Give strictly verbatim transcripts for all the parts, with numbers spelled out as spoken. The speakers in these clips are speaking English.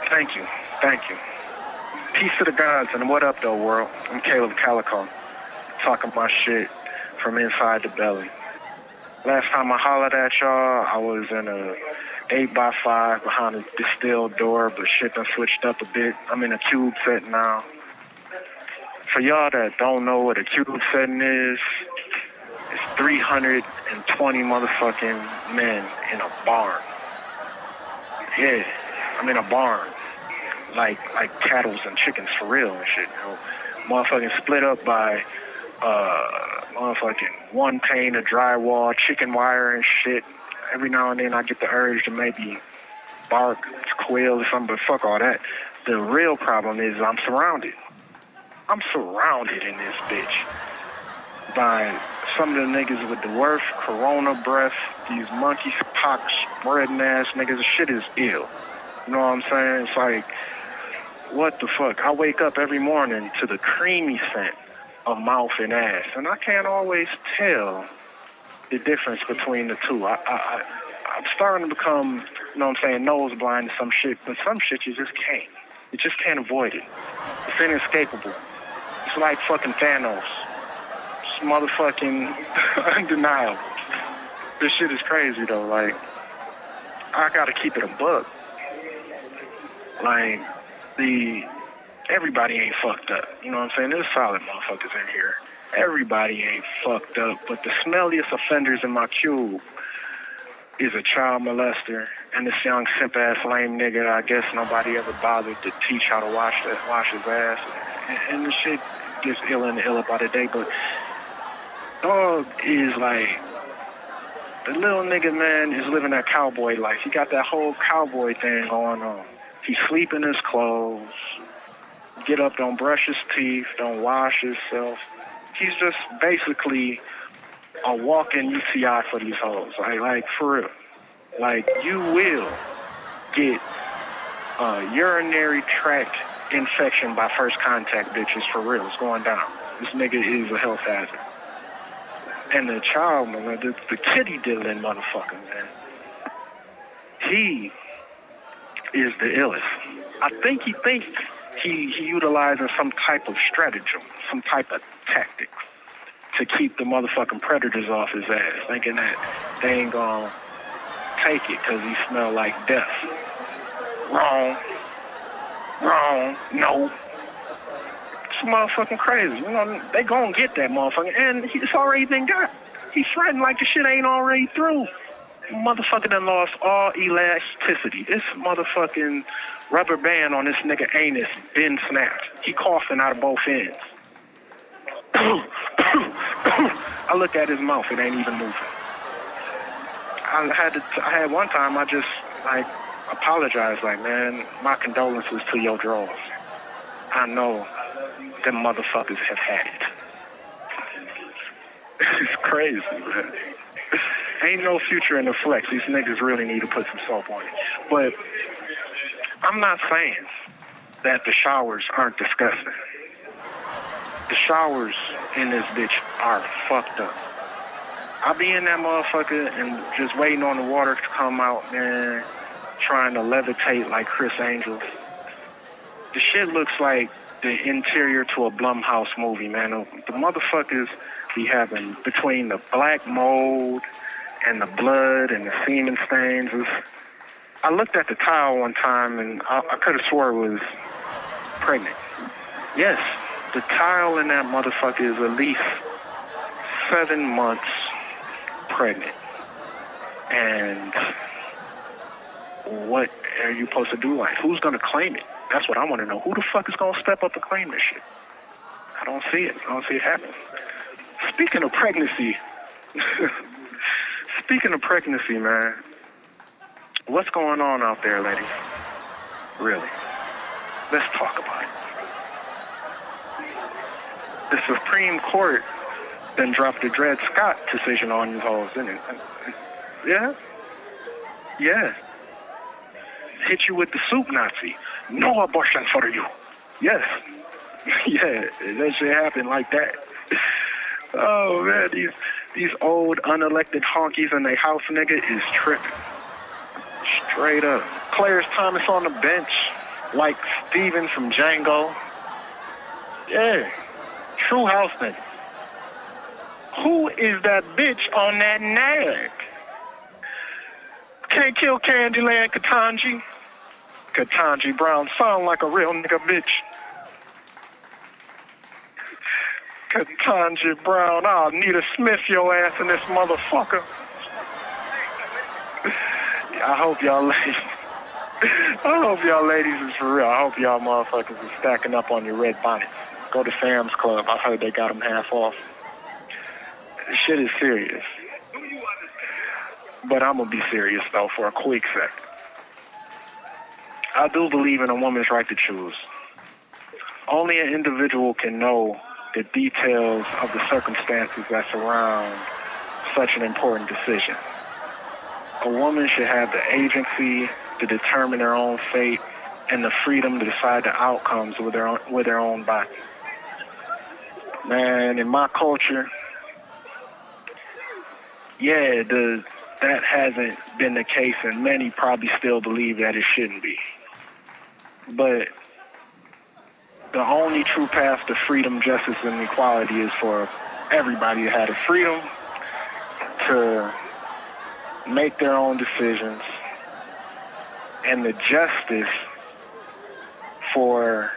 Thank you. Thank you. Peace to the gods and what up, though, world? I'm Caleb Calico, talking my shit from inside the belly. Last time I hollered at y'all, I was in a eight by five behind a distilled door, but shit done switched up a bit. I'm in a cube set now. For y'all that don't know what a cube setting is, it's three hundred twenty motherfucking men in a barn. Yeah, I'm in a barn. Like like cattles and chickens for real and shit, you know. Motherfucking split up by uh motherfucking one pane of drywall, chicken wire and shit. Every now and then I get the urge to maybe bark, squeal or something, but fuck all that. The real problem is I'm surrounded. I'm surrounded in this bitch by some of the niggas with the worst corona breath, these monkey pox spreading ass niggas. The shit is ill. You know what I'm saying? It's like, what the fuck? I wake up every morning to the creamy scent of mouth and ass, and I can't always tell the difference between the two. I, I, I, I'm starting to become, you know what I'm saying, nose blind to some shit, but some shit you just can't. You just can't avoid it. It's inescapable. It's like fucking Thanos. It's motherfucking undeniable. This shit is crazy though. Like, I gotta keep it a buck. Like, the everybody ain't fucked up. You know what I'm saying? There's solid motherfuckers in here. Everybody ain't fucked up, but the smelliest offenders in my cube is a child molester and this young simp ass lame nigga. I guess nobody ever bothered to teach how to wash that wash his ass, and, and the shit gets iller and iller by the day. But dog is like, the little nigga, man, is living that cowboy life. He got that whole cowboy thing going on. He sleep in his clothes, get up, don't brush his teeth, don't wash himself. He's just basically a walking U T I for these hoes. Like, like for real. Like, you will get a urinary tract infection by first contact, bitches, for real. It's going down. This nigga is a health hazard. And the child, man, the, the kitty diddling motherfucker, man, he is the illest. I think he thinks he, he utilizing some type of stratagem, some type of tactic to keep the motherfucking predators off his ass, thinking that they ain't gonna take it because he smell like death. Wrong. Wrong. No. It's motherfucking crazy. You know, they gonna get that motherfucker, and it's already been got. He's threatened like the shit ain't already through. Motherfucker done lost all elasticity. This motherfucking rubber band on this nigga anus been snapped. He coughing out of both ends. I look at his mouth, it ain't even moving. I had to, I had one time I just like apologized, like, man, my condolences to your drawers. I know them motherfuckers have had it. It's crazy, man. Ain't no future in the flex. These niggas really need to put some soap on it. But I'm not saying that the showers aren't disgusting. The showers in this bitch are fucked up. I be in that motherfucker and just waiting on the water to come out, man, trying to levitate like Chris Angel. The shit looks like the interior to a Blumhouse movie, man. The, the motherfuckers be having, between the black mold and the blood and the semen stains. Was, I looked at the tile one time and I, I could have swore it was pregnant. Yes, the tile in that motherfucker is at least seven months pregnant. And what are you supposed to do? Like, who's gonna claim it? That's what I want to know. Who the fuck is gonna step up and claim this shit? I don't see it. I don't see it happen. Speaking of pregnancy, speaking of pregnancy, man, what's going on out there, ladies? Really? Let's talk about it. The Supreme Court then dropped the Dred Scott decision on you hoes, didn't it? Yeah? Yeah. Hit you with the soup Nazi. No abortion for you. Yes. Yeah, that shit happened like that. Oh, man, these these old unelected honkies in their house, nigga, is tripping. Straight up. Clarence Thomas on the bench. like Steven from Django. Yeah, true house nigga. Who is that bitch on that nag? Can't kill Candyland, Ketanji. Ketanji Brown sound like a real nigga bitch. Ketanji Brown, I'll need a Smith your ass in this motherfucker. I hope y'all ladies, I hope y'all ladies is for real. I hope y'all motherfuckers is stacking up on your red bonnets. Go to Sam's Club. I heard they got them half off. This shit is serious. But I'm going to be serious, though, for a quick sec. I do believe in a woman's right to choose. Only an individual can know the details of the circumstances that surround such an important decision. A woman should have the agency to determine their own fate and the freedom to decide the outcomes with their own, with their own body. Man, in my culture, yeah, the, that hasn't been the case, and many probably still believe that it shouldn't be. But the only true path to freedom, justice, and equality is for everybody to have the freedom to make their own decisions and the justice for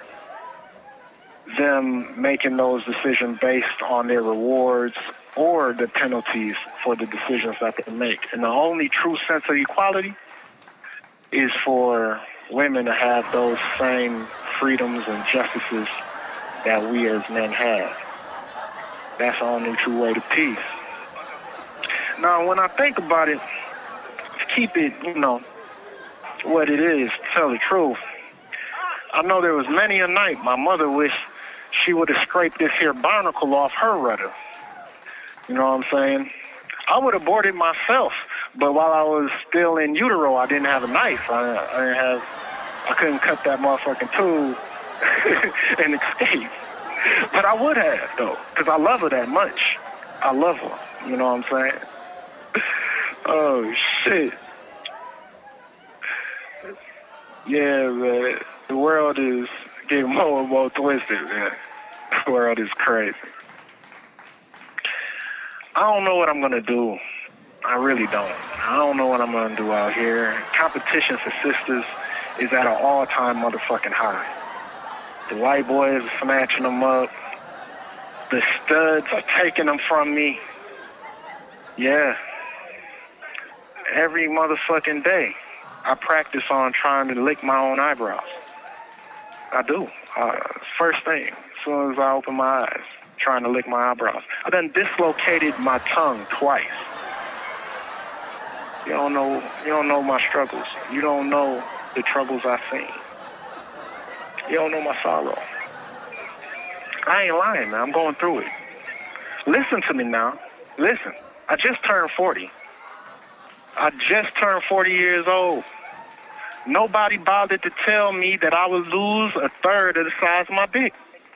them making those decisions based on their rewards or the penalties for the decisions that they make. And the only true sense of equality is for women to have those same freedoms and justices that we as men have. That's the only true way to peace. Now, when I think about it, to keep it, you know, what it is, to tell the truth, I know there was many a night my mother wished she would have scraped this here barnacle off her rudder. You know what I'm saying? I would have aborted myself, but while I was still in utero, I didn't have a knife. I, I didn't have, I couldn't cut that motherfucking tube and escape. But I would have, though, because I love her that much. I love her. You know what I'm saying? Oh, shit. Yeah, man. The world is getting more and more twisted, man. The world is crazy. I don't know what I'm going to do. I really don't. I don't know what I'm going to do out here. Competition for sisters is at an all-time motherfucking high. The white boys are snatching them up. The studs are taking them from me. Yeah. Every motherfucking day, I practice on trying to lick my own eyebrows. I do. Uh, first thing, as soon as I open my eyes, trying to lick my eyebrows. I done dislocated my tongue twice. You don't know, you don't know my struggles. You don't know the troubles I've seen. You don't know my sorrow. I ain't lying, man. I'm going through it. Listen to me now. Listen. I just turned forty. I just turned forty years old. Nobody bothered to tell me that I would lose a third of the size of my dick.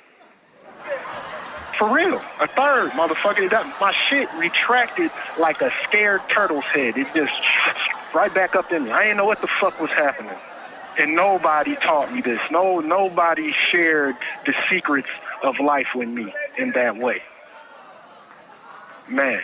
For real. A third, motherfucker. That, my shit retracted like a scared turtle's head. It just right back up in me. I didn't know what the fuck was happening. And nobody taught me this. No, nobody shared the secrets of life with me in that way. Man.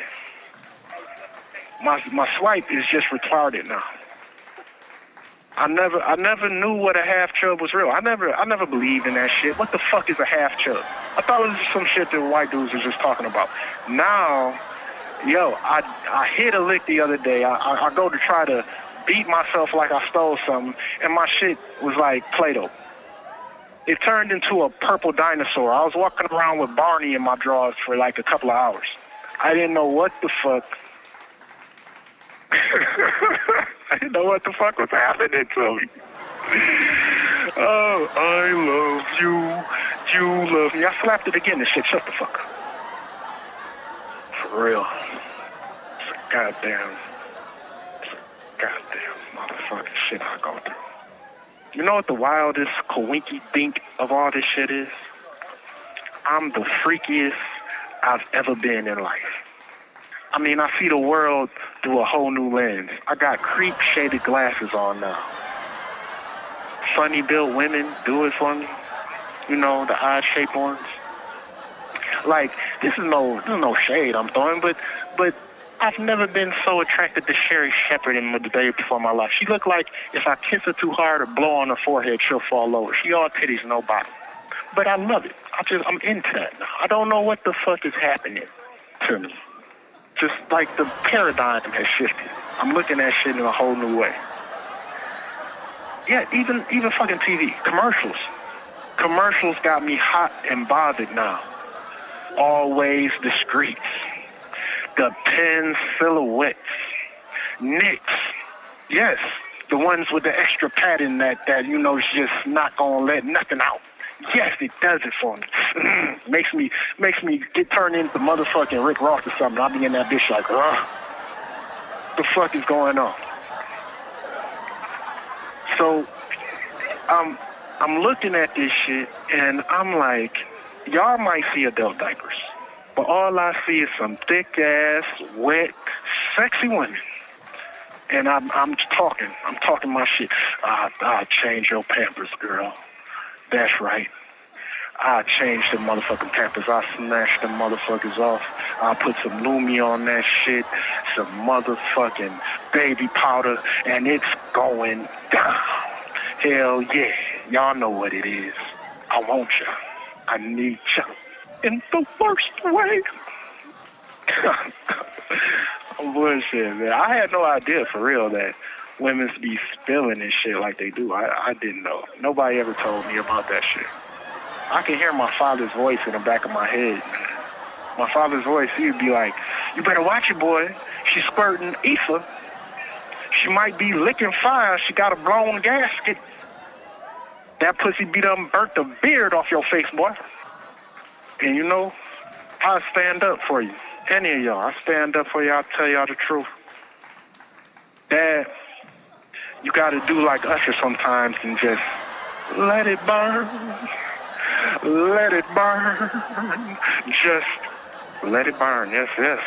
My my swipe is just retarded now. I never I never knew what a half chub was real. I never I never believed in that shit. What the fuck is a half chub? I thought it was some shit that white dudes were just talking about. Now, yo, I I hit a lick the other day. I, I, I go to try to beat myself like I stole something, and my shit was like Play-Doh. It turned into a purple dinosaur. I was walking around with Barney in my drawers for like a couple of hours. I didn't know what the fuck. I didn't know what the fuck was happening to me. Oh, I love you. You love me. I slapped it again. This shit, shut the fuck up. For real. It's a goddamn, it's a goddamn motherfucking shit I go through. You know what the wildest coinky dink of all this shit is? I'm the freakiest I've ever been in life. I mean, I see the world through a whole new lens. I got creep shaded glasses on now. funny built women do it for me. You know, the odd shaped ones. Like, this is no this is no shade I'm throwing, but but I've never been so attracted to Sherry Shepherd in the day before my life. She looked like if I kiss her too hard or blow on her forehead, she'll fall over. She all titties, no bottom. But I love it. I just, I'm into that now. I don't know what the fuck is happening to me. Just like the paradigm has shifted. I'm looking at shit in a whole new way. Yeah, even even fucking T V. Commercials. Commercials got me hot and bothered now. Always discreet. The pen silhouettes. Nicks. Yes, the ones with the extra padding that, that you know, is just not gonna let nothing out. Yes, it does it for me. makes me makes me get turned into motherfucking Rick Ross or something. I'll be in that bitch like, ugh. The fuck is going on? So, um, I'm looking at this shit and I'm like, y'all might see adult diapers, but all I see is some thick ass, wet, sexy women. And I'm I'm talking, I'm talking my shit. I I'll change your Pampers, girl. That's right. I changed the motherfucking Pampers. I smashed the motherfuckers off. I put some Lumi on that shit, some motherfucking baby powder, and it's going down. Hell yeah. Y'all know what it is. I want y'all. I need y'all. In the worst way. I'm bullshit, man. I had no idea for real that women's be spilling and shit like they do. I, I didn't know. Nobody ever told me about that shit. I can hear my father's voice in the back of my head. My father's voice, he'd be like, you better watch it, boy. She's squirting ether. She might be licking fire. She got a blown gasket. That pussy be done burnt the beard off your face, boy. And you know, I stand up for you. Any of y'all, I stand up for y'all. I tell y'all the truth. Dad, you got to do like Usher sometimes and just let it burn. Let it burn. Just let it burn. Yes, yes.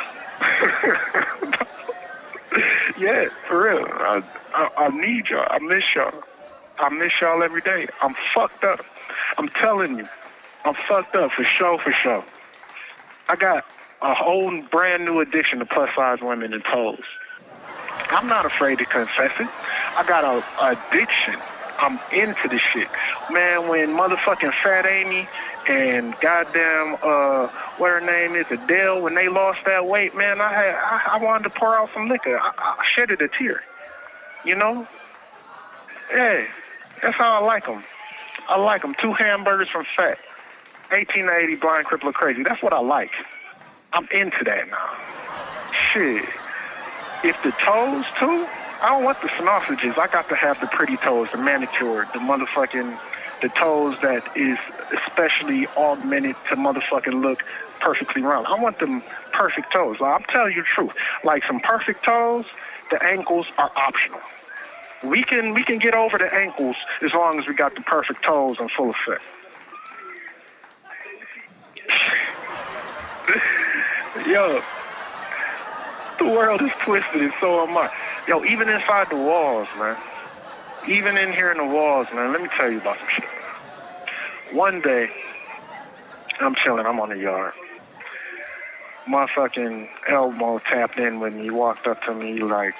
Yeah, for real. I, I, I need y'all. I miss y'all. I miss y'all every day. I'm fucked up. I'm telling you. I'm fucked up for sure, for sure. I got a whole brand new addiction to plus size women and toes. I'm not afraid to confess it. I got a, a addiction. I'm into this shit. Man, when motherfucking Fat Amy and goddamn, uh, what her name is, Adele, when they lost that weight, man, I had, I, I wanted to pour out some liquor. I, I shedded a tear. You know? Yeah, that's how I like them. I like them. Two hamburgers from Fat. eighteen to eighty blind, cripple, crazy. That's what I like. I'm into that now. Shit. If the toes, too, I don't want the sausages. I got to have the pretty toes, the manicured, the motherfucking, the toes that is especially augmented to motherfucking look perfectly round. I want them perfect toes. I'm telling you the truth. Like some perfect toes, the ankles are optional. We can we can get over the ankles as long as we got the perfect toes in full effect. Yo, the world is twisted and so am I. Yo, even inside the walls, man. Even in here in the walls, man, let me tell you about some shit. One day, I'm chilling, I'm on the yard. My fucking elbow tapped in when he walked up to me like,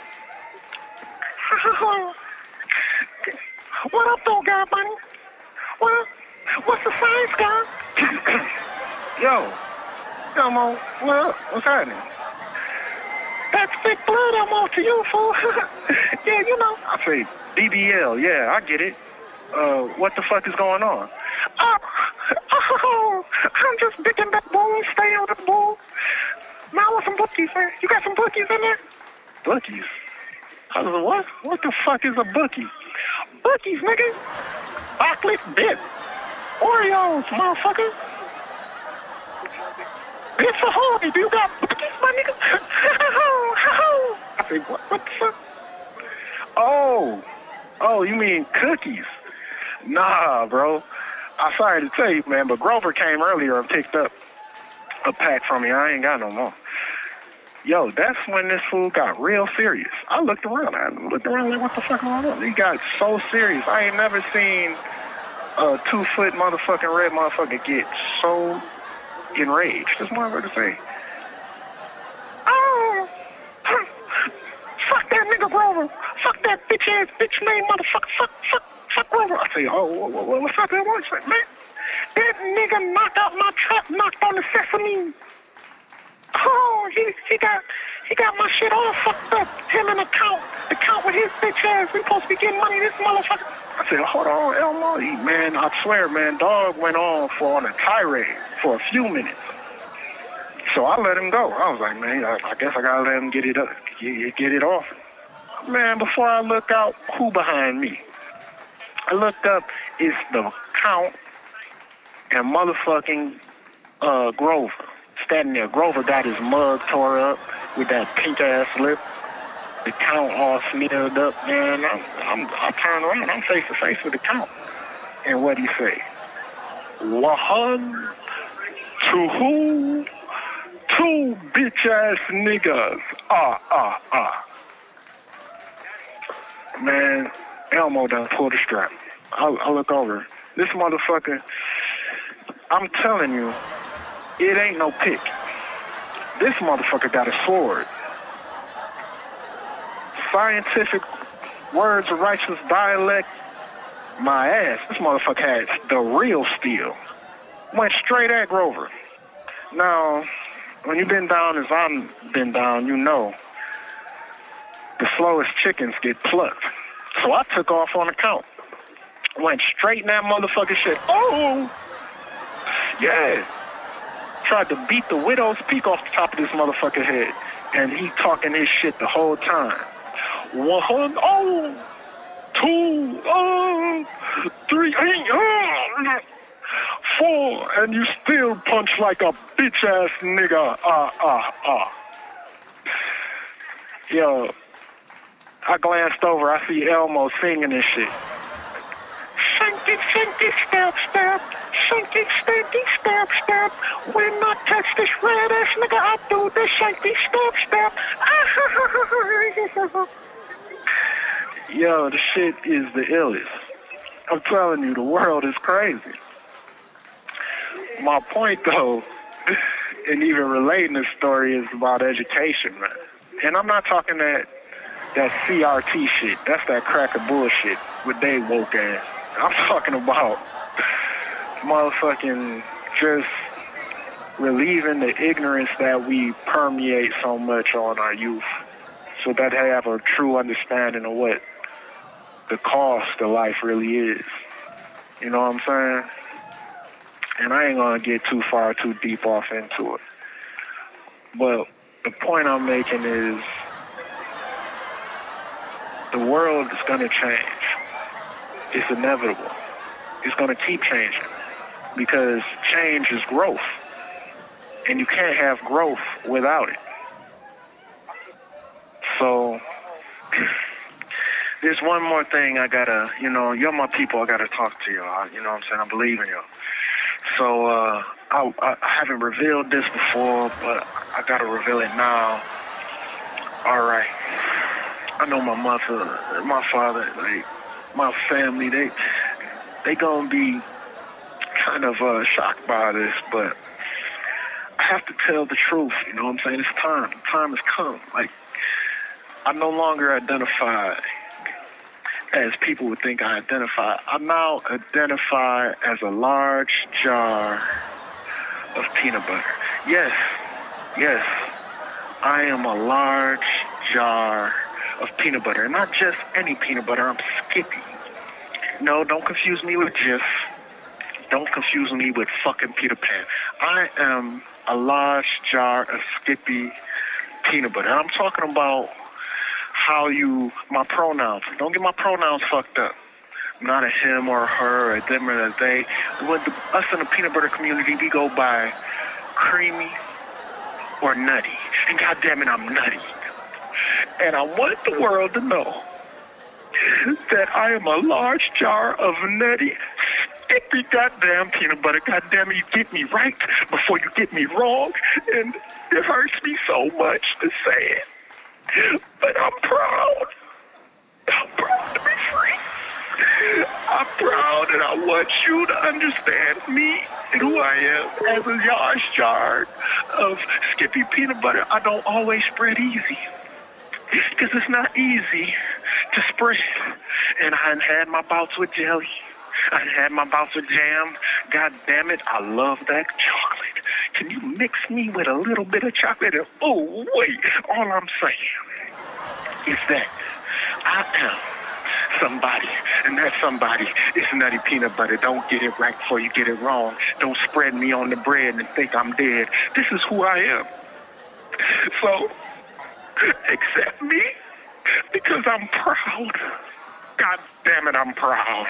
what up, though, guy, buddy? What, what's the size, guy? Yo, Elmo, what up? What's happening? That's thick blood, Elmo, to you, fool. Yeah, you know. I say, B B L, yeah, I get it. Uh, what the fuck is going on? Oh, oh, I'm just picking that bull, stay on the bull. Now I want some bookies, man. You got some bookies in there? Bookies? I was like, what? What the fuck is a bookie? Bookies, nigga. Chocolate dip. Oreos, motherfucker. It's a hobby. Do you got bookies, my nigga? I say, what, what the fuck? Oh. Oh, you mean cookies? Nah, bro. I'm sorry to tell you, man, but Grover came earlier and picked up a pack from me. I ain't got no more. Yo, that's when this fool got real serious. I looked around. I looked around like, what the fuck going on? He got so serious. I ain't never seen a two-foot motherfucking red motherfucker get so enraged. This motherfucker say, oh, fuck that nigga Grover. Fuck that bitch-ass, bitch-made motherfucker. Fuck, fuck, fuck Grover. I say, oh, what's up there? What's up, man? That nigga knocked out my trap, knocked on the sesame. Oh, he he got he got my shit all fucked up. Him and the count, the count with his bitch ass. We supposed to be getting money. This motherfucker. I said, hold on, Elmo. He, man, I swear, man, dog went on for on a tirade for a few minutes. So I let him go. I was like, man, I, I guess I gotta let him get it up, get, get it off. Man, before I look out, who behind me? I looked up. It's the count and motherfucking uh, Grover. Standing there, Grover got his mug tore up with that pink ass lip. The count all smeared up, man. I'm, I'm, I turn around, I'm face to face with the count. And what he say? Wahan to who? Two bitch ass niggas. Ah, ah, ah. Man, Elmo done pulled the strap. I, I look over. This motherfucker, I'm telling you, it ain't no pick. This motherfucker got a sword. Scientific words of righteous dialect. My ass. This motherfucker had the real steel. Went straight at Grover. Now, when you've been down as I've been down, you know the slowest chickens get plucked. So I took off on the count. Went straight in that motherfucker shit. Oh! Yeah. Tried to beat the widow's peak off the top of this motherfucker head. And he talking his shit the whole time. One, oh, two, oh, three, eight, oh, four, and you still punch like a bitch-ass nigga. Ah, ah, ah. Yo, I glanced over. I see Elmo singing this shit. Shanky, shanky, stab, stab. Shanky, stanky, stab, stab. When I touch this red ass nigga, I do the shanky, stab, stab. Yo, the shit is the illest. I'm telling you, the world is crazy. My point, though, and even relating this story, is about education, man. And I'm not talking that that C R T shit. That's that cracker bullshit with they woke ass. I'm talking about motherfucking just relieving the ignorance that we permeate so much on our youth, so that they have a true understanding of what the cost of life really is. You know what I'm saying? And I ain't gonna get too far, too deep off into it. But the point I'm making is the world is gonna change. It's inevitable. It's gonna keep changing because change is growth. And you can't have growth without it. So there's one more thing I gotta, you know, you're my people, I gotta talk to y'all. You know what I'm saying? I believe in y'all. So uh, I, I haven't revealed this before, but I gotta reveal it now. All right. I know my mother, my father, like my family, they they gonna be kind of uh, shocked by this, but I have to tell the truth. You know what I'm saying? It's time. The time has come. Like, I no longer identify as people would think I identify. I now identify as a large jar of peanut butter. Yes, yes, I am a large jar of peanut butter. And not just any peanut butter, I'm Skippy. No, don't confuse me with Jif. Don't confuse me with fucking Peter Pan. I am a large jar of Skippy peanut butter. And I'm talking about how you, my pronouns. Don't get my pronouns fucked up. I'm not a him or a her or a them or a they. With the, us in the peanut butter community, we go by creamy or nutty. And goddamn it, I'm nutty. And I want the world to know that I am a large jar of nutty, sticky goddamn peanut butter. Goddamn it, you get me right before you get me wrong. And It hurts me so much to say it, but I'm proud. I'm proud to be free. I'm proud, and I want you to understand me and who I am as a yard jar of Skippy peanut butter. I don't always spread easy, because it's not easy to spread. And I had my bouts with jelly. I had my bouts with jam. God damn it, I love that chocolate. Can you mix me with a little bit of chocolate? And, oh, wait, all I'm saying is that I am somebody, and that somebody is Nutty Peanut Butter. Don't get it right before you get it wrong. Don't spread me on the bread and think I'm dead. This is who I am. So, accept me, because I'm proud. God damn it, I'm proud.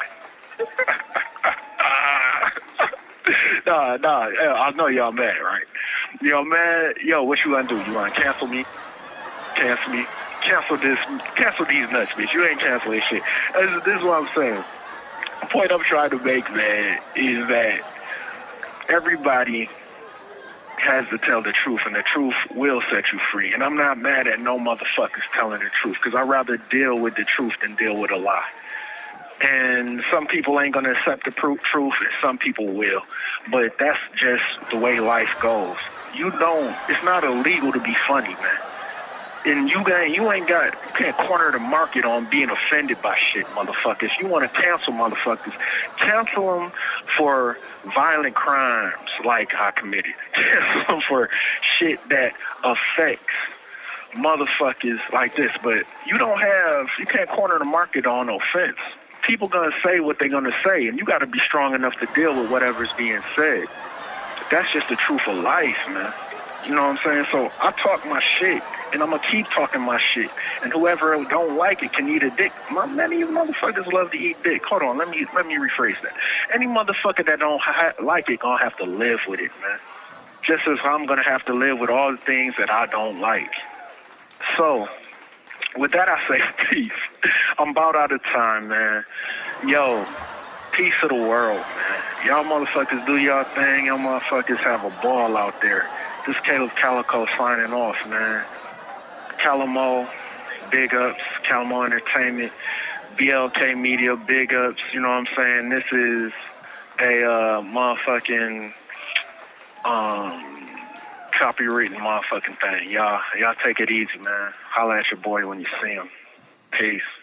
nah, nah, I know y'all mad, right? Y'all mad? Yo, what you gonna do? You wanna cancel me? Cancel me? Cancel this, cancel these nuts, bitch. You ain't cancel this shit. This, this is what I'm saying. The point I'm trying to make, man, is that everybody has to tell the truth, and the truth will set you free. And I'm not mad at no motherfuckers telling the truth, because I'd rather deal with the truth than deal with a lie. And some people ain't going to accept the truth, and some people will. But that's just the way life goes. You don't, it's not illegal to be funny, man. And you got, you ain't got, you can't corner the market on being offended by shit, motherfuckers. You want to cancel motherfuckers. Cancel them for violent crimes like I committed. Cancel them for shit that affects motherfuckers like this. But you don't have, you can't corner the market on offense. People gonna say what they're gonna say, and you gotta be strong enough to deal with whatever's being said. That's just the truth of life, man. You know what I'm saying? So I talk my shit, and I'm gonna keep talking my shit. And whoever don't like it can eat a dick. My, many of you motherfuckers love to eat dick. Hold on, let me let me rephrase that. Any motherfucker that don't ha- like it gonna have to live with it, man. Just as I'm gonna have to live with all the things that I don't like. So, with that, I say peace. I'm about out of time, man. Yo, peace of the world, man. Y'all motherfuckers do y'all thing. Y'all motherfuckers have a ball out there. This Caleb Calico signing off, man. Calamo, big ups. Calamo Entertainment. B L K Media, big ups. You know what I'm saying? This is a uh, motherfucking um, copywritten motherfucking thing. Y'all, y'all take it easy, man. Holla at your boy when you see him. Peace.